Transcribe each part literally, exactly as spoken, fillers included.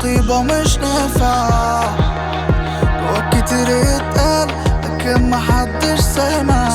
مصيبة مش نافعة. وقت كتير يتقال لكن محدش سامع.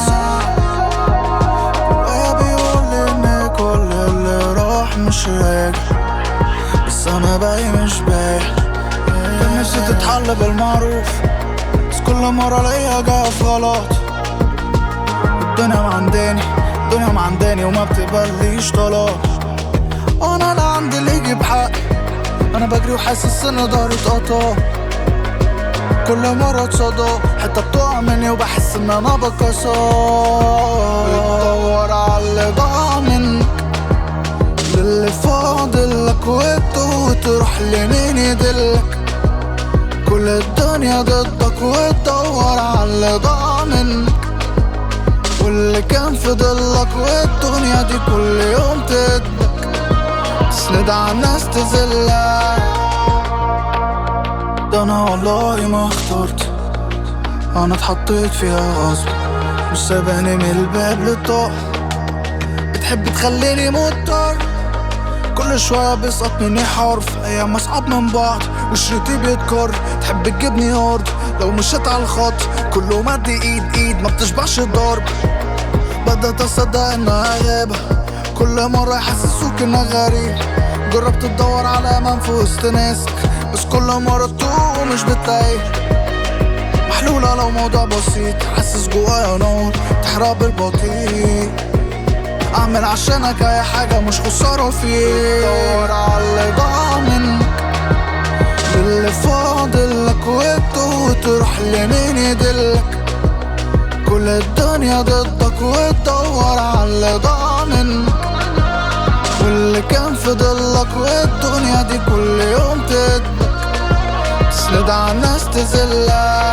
ويا بيقول ان كل اللي راح مش راجع، بس انا باقي مش باقي. كان نفسي تتحل بالمعروف، بس كل مرة الاقيها جاية في غلط. الدنيا معنداني الدنيا معنداني وما بتقبليش طلاق. انا لا عندي اللي يجيب حق، انا بجري وحاسس ان ضهري اتقطع. كل مرة اتصدى حتة بتقع مني وبحس ان انا بكسر. بتدور على اللي ضاع منك، للي فاضلك وقته وتروح لمين يدلك. كل الدنيا ضدك وتدور على اللي ضاع منك، واللي كان في ضلك والدنيا دي كل يوم تدك. تسند على الناس تذلك. ده انا والله ما اخترت، انا اتحطيت فيها غصب. مش سايباني من الباب للطاق، بتحب تخليني مضطر. كل شوية بيسقط مني حرف، ايام اصعب من بعض وشريطي بيتكر. تحب تجيبني هارد لو مشيت على الخط، كله مد ايد ايد ما بتشبعش الضرب. بدأت اصدق انها غابة، كل مرة يحسسوك انك غريب. جربت تدور على امان في وسط ناسك، بس كل مرة تتوه ومش بتلاقي محلولة. لو موضوع بسيط حاسس جوايا نار تحرق بالبطيء. اعمل عشانك اي حاجة مش خسارة فيك. دور على اللي ضاع منك، للي فاضلك وقته وتروح لمين يدلك. كل الدنيا ضدك وتدور على اللي ضاع منك، واللي كان في ضلك والدنيا دي كل يوم تدك. تسند على الناس تذلك.